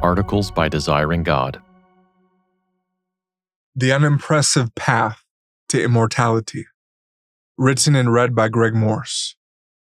Articles by Desiring God. The Unimpressive Path to Immortality. Written and read by Greg Morse.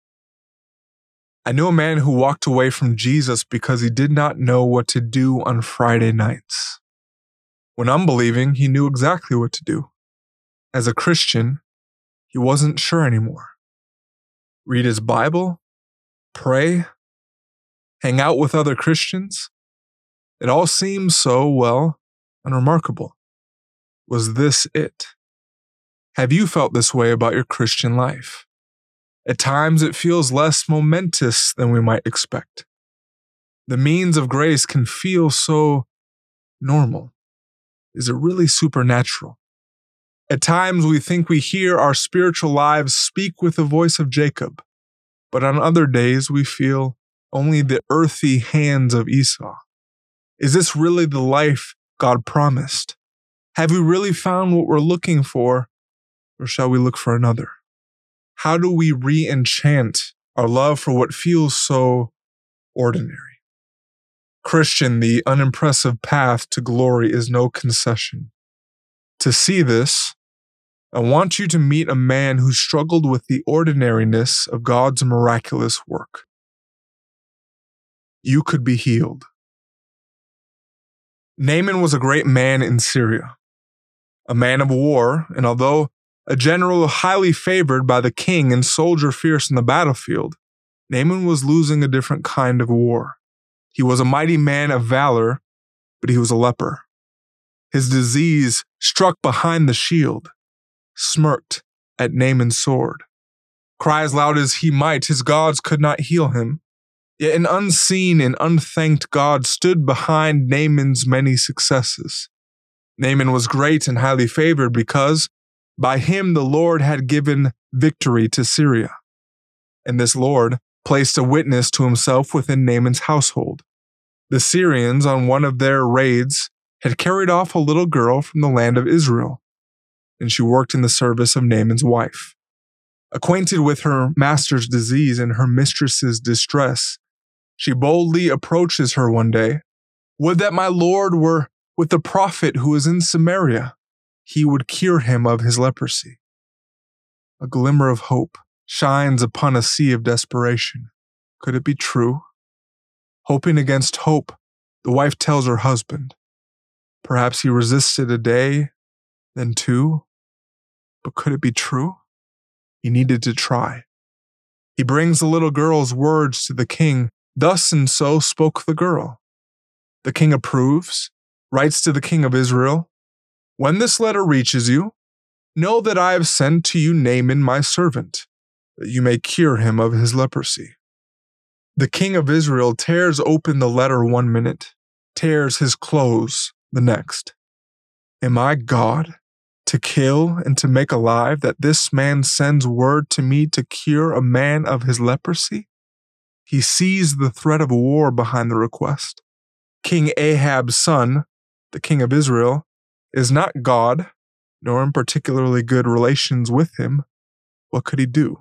I knew a man who walked away from Jesus because he did not know what to do on Friday nights. When unbelieving, he knew exactly what to do. As a Christian, he wasn't sure anymore. Read his Bible? Pray? Hang out with other Christians? It all seemed so, unremarkable. Was this it? Have you felt this way about your Christian life? At times it feels less momentous than we might expect. The means of grace can feel so normal. Is it really supernatural? At times we think we hear our spiritual lives speak with the voice of Jacob, but on other days we feel only the earthy hands of Esau. Is this really the life God promised? Have we really found what we're looking for, or shall we look for another? How do we re-enchant our love for what feels so ordinary? Christian, the unimpressive path to glory is no concession. To see this, I want you to meet a man who struggled with the ordinariness of God's miraculous work. You could be healed. Naaman was a great man in Syria, a man of war, and although a general highly favored by the king and soldier fierce in the battlefield, Naaman was losing a different kind of war. He was a mighty man of valor, but he was a leper. His disease struck behind the shield, smirked at Naaman's sword. Cry as loud as he might, his gods could not heal him. Yet an unseen and unthanked God stood behind Naaman's many successes. Naaman was great and highly favored because by him the Lord had given victory to Syria. And this Lord placed a witness to himself within Naaman's household. The Syrians, on one of their raids, had carried off a little girl from the land of Israel, and she worked in the service of Naaman's wife. Acquainted with her master's disease and her mistress's distress, she boldly approaches her one day. Would that my Lord were with the prophet who is in Samaria. He would cure him of his leprosy. A glimmer of hope shines upon a sea of desperation. Could it be true? Hoping against hope, the wife tells her husband. Perhaps he resisted a day, then two. But could it be true? He needed to try. He brings the little girl's words to the king. Thus and so spoke the girl. The king approves, writes to the king of Israel, when this letter reaches you, know that I have sent to you Naaman my servant, that you may cure him of his leprosy. The king of Israel tears open the letter one minute, tears his clothes the next. Am I God to kill and to make alive that this man sends word to me to cure a man of his leprosy? He sees the threat of war behind the request. King Ahab's son, the king of Israel, is not God, nor in particularly good relations with him. What could he do?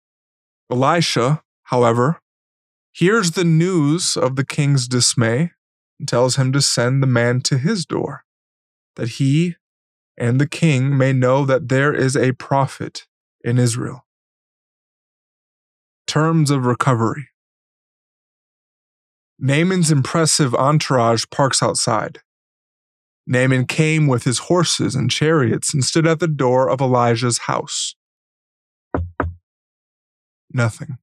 Elisha, however, hears the news of the king's dismay and tells him to send the man to his door, that he and the king may know that there is a prophet in Israel. Terms of recovery. Naaman's impressive entourage parks outside. Naaman came with his horses and chariots and stood at the door of Elijah's house. Nothing.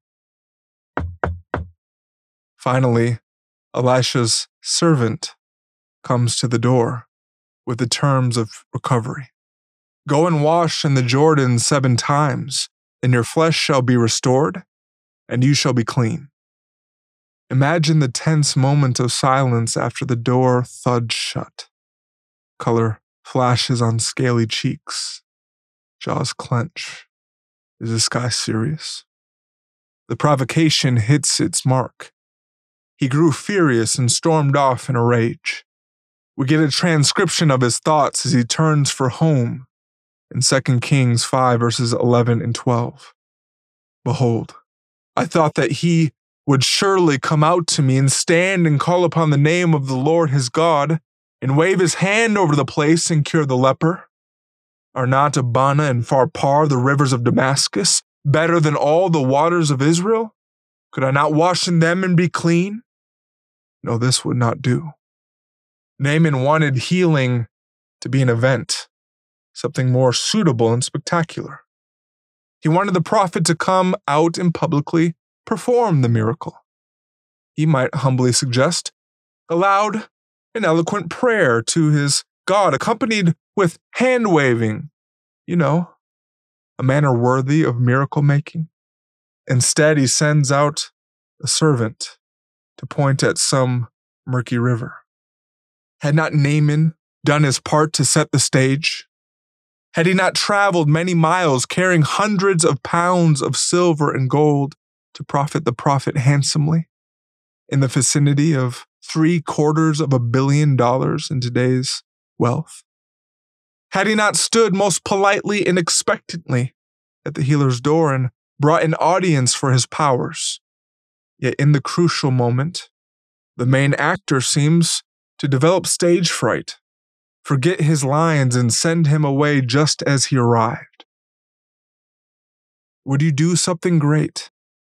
Finally, Elisha's servant comes to the door with the terms of recovery. Go and wash in the Jordan 7 times, and your flesh shall be restored, and you shall be clean. Imagine the tense moment of silence after the door thuds shut. Color flashes on scaly cheeks. Jaws clench. Is this guy serious? The provocation hits its mark. He grew furious and stormed off in a rage. We get a transcription of his thoughts as he turns for home in 2 Kings 5 verses 11 and 12. Behold, I thought that he would surely come out to me and stand and call upon the name of the Lord his God and wave his hand over the place and cure the leper? Are not Abana and Pharpar, the rivers of Damascus, better than all the waters of Israel? Could I not wash in them and be clean? No, this would not do. Naaman wanted healing to be an event, something more suitable and spectacular. He wanted the prophet to come out and publicly perform the miracle. He might humbly suggest a loud and eloquent prayer to his God, accompanied with hand-waving, a manner worthy of miracle making. Instead, he sends out a servant to point at some murky river. Had not Naaman done his part to set the stage? Had he not traveled many miles carrying hundreds of pounds of silver and gold to profit the prophet handsomely, in the vicinity of $750 million in today's wealth? Had he not stood most politely and expectantly at the healer's door and brought an audience for his powers? Yet in the crucial moment, the main actor seems to develop stage fright, forget his lines, and send him away just as he arrived. Would you do something great?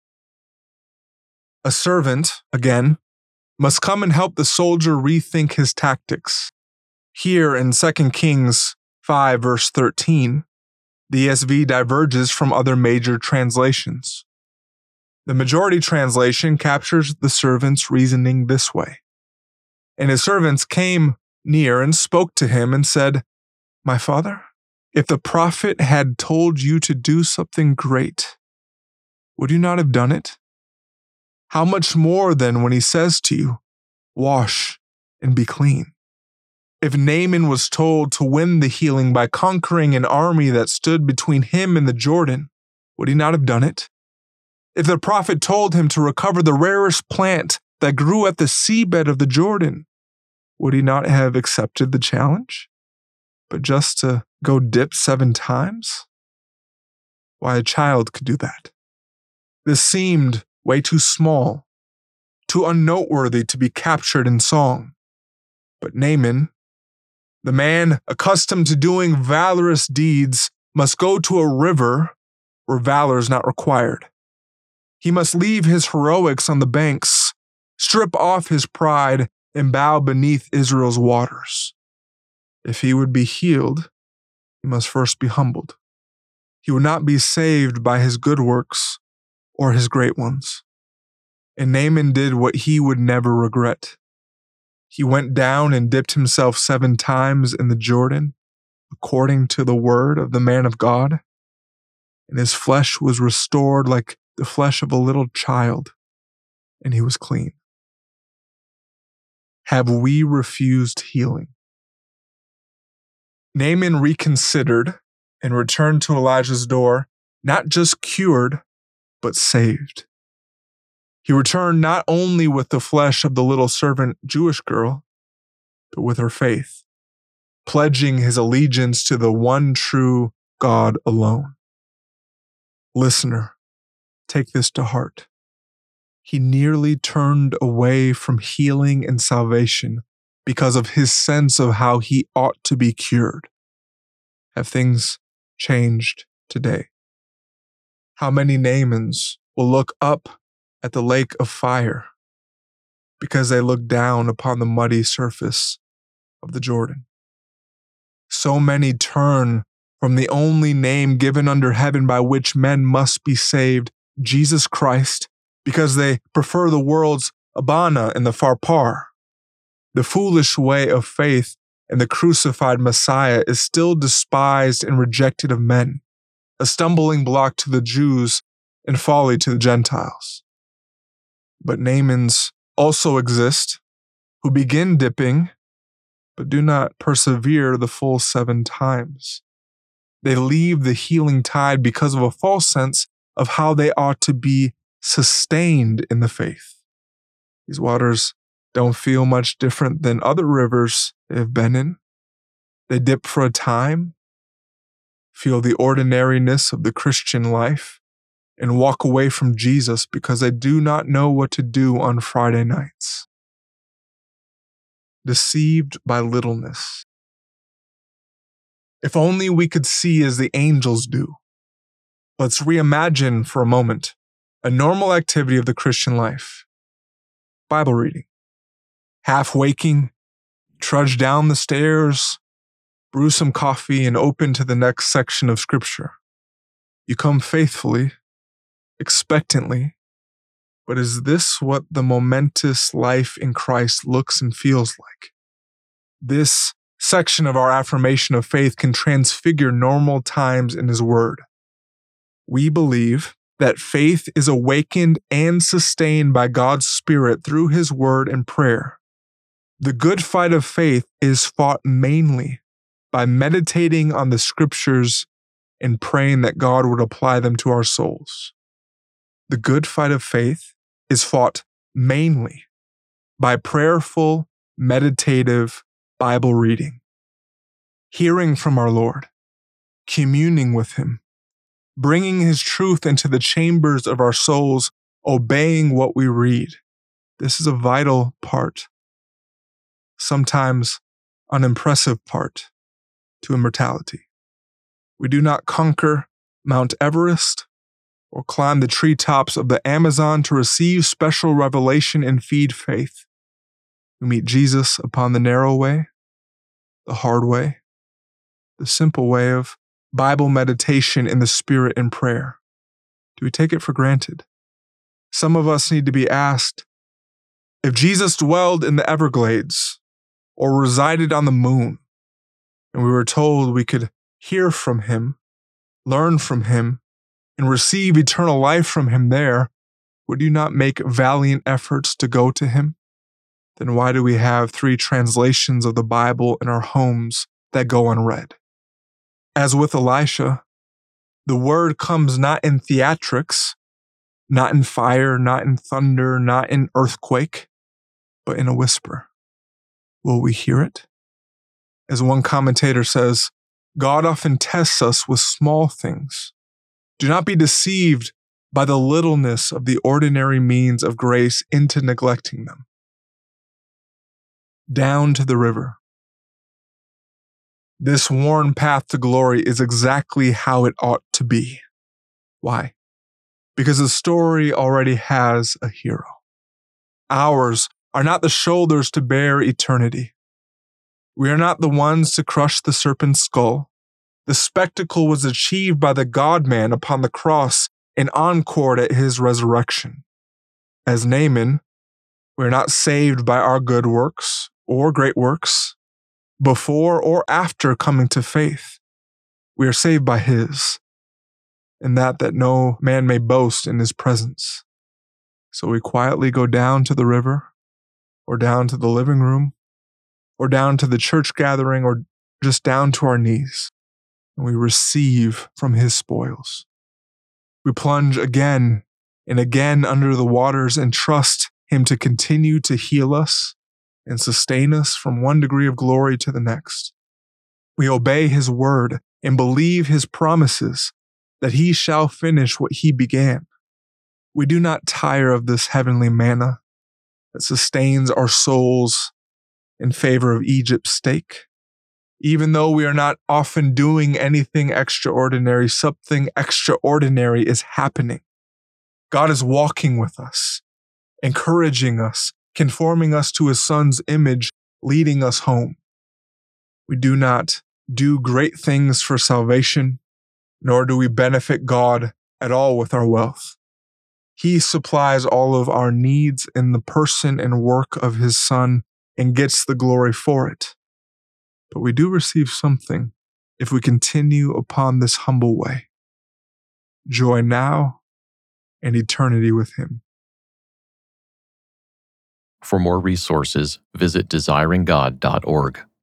A servant, again, must come and help the soldier rethink his tactics. Here in 2 Kings 5, verse 13, the ESV diverges from other major translations. The majority translation captures the servant's reasoning this way. And his servants came near and spoke to him and said, "My father, if the prophet had told you to do something great, would you not have done it? How much more then when he says to you, 'Wash and be clean'?" If Naaman was told to win the healing by conquering an army that stood between him and the Jordan, would he not have done it? If the prophet told him to recover the rarest plant that grew at the seabed of the Jordan, would he not have accepted the challenge? But just to go dip 7 times? Why, a child could do that. This seemed way too small, too unnoteworthy to be captured in song. But Naaman, the man accustomed to doing valorous deeds, must go to a river where valor is not required. He must leave his heroics on the banks, strip off his pride, and bow beneath Israel's waters. If he would be healed, he must first be humbled. He would not be saved by his good works or his great ones. And Naaman did what he would never regret. He went down and dipped himself 7 times in the Jordan, according to the word of the man of God, and his flesh was restored like the flesh of a little child, and he was clean. Have we refused healing? Naaman reconsidered and returned to Elijah's door, not just cured, but saved. He returned not only with the flesh of the little servant Jewish girl, but with her faith, pledging his allegiance to the one true God alone. Listener, take this to heart. He nearly turned away from healing and salvation because of his sense of how he ought to be cured. Have things changed today? How many Naamans will look up at the lake of fire because they look down upon the muddy surface of the Jordan? So many turn from the only name given under heaven by which men must be saved, Jesus Christ, because they prefer the world's Abana and the Pharpar. The foolish way of faith in the crucified Messiah is still despised and rejected of men, a stumbling block to the Jews and folly to the Gentiles. But Naamans also exist who begin dipping, but do not persevere the full 7 times. They leave the healing tide because of a false sense of how they ought to be sustained in the faith. These waters don't feel much different than other rivers they have been in. They dip for a time, feel the ordinariness of the Christian life, and walk away from Jesus because they do not know what to do on Friday nights. Deceived by littleness. If only we could see as the angels do. Let's reimagine for a moment a normal activity of the Christian life. Bible reading. Half waking, trudge down the stairs, brew some coffee, and open to the next section of Scripture. You come faithfully, expectantly, but is this what the momentous life in Christ looks and feels like? This section of our affirmation of faith can transfigure normal times in His Word. We believe that faith is awakened and sustained by God's Spirit through His Word and prayer. The good fight of faith is fought mainly by meditating on the Scriptures and praying that God would apply them to our souls. The good fight of faith is fought mainly by prayerful, meditative Bible reading, hearing from our Lord, communing with Him, bringing His truth into the chambers of our souls, obeying what we read. This is a vital part, sometimes an impressive part, to immortality. We do not conquer Mount Everest or climb the treetops of the Amazon to receive special revelation and feed faith. We meet Jesus upon the narrow way, the hard way, the simple way of Bible meditation in the Spirit and prayer. Do we take it for granted? Some of us need to be asked, if Jesus dwelled in the Everglades or resided on the moon, and we were told we could hear from Him, learn from Him, and receive eternal life from Him there, would you not make valiant efforts to go to Him? Then why do we have 3 translations of the Bible in our homes that go unread? As with Elisha, the word comes not in theatrics, not in fire, not in thunder, not in earthquake, but in a whisper. Will we hear it? As one commentator says, God often tests us with small things. Do not be deceived by the littleness of the ordinary means of grace into neglecting them. Down to the river. This worn path to glory is exactly how it ought to be. Why? Because the story already has a hero. Ours are not the shoulders to bear eternity. We are not the ones to crush the serpent's skull. The spectacle was achieved by the God-man upon the cross and encored at His resurrection. As Naaman, we are not saved by our good works or great works, before or after coming to faith. We are saved by His, and that no man may boast in His presence. So we quietly go down to the river, or down to the living room, or down to the church gathering, or just down to our knees, and we receive from His spoils. We plunge again and again under the waters and trust Him to continue to heal us and sustain us from one degree of glory to the next. We obey His word and believe His promises that He shall finish what He began. We do not tire of this heavenly manna that sustains our souls in favor of Egypt's steak. Even though we are not often doing anything extraordinary, something extraordinary is happening. God is walking with us, encouraging us, conforming us to His Son's image, leading us home. We do not do great things for salvation, nor do we benefit God at all with our wealth. He supplies all of our needs in the person and work of His Son and gets the glory for it. But we do receive something if we continue upon this humble way. Joy now and eternity with Him. For more resources, visit desiringgod.org.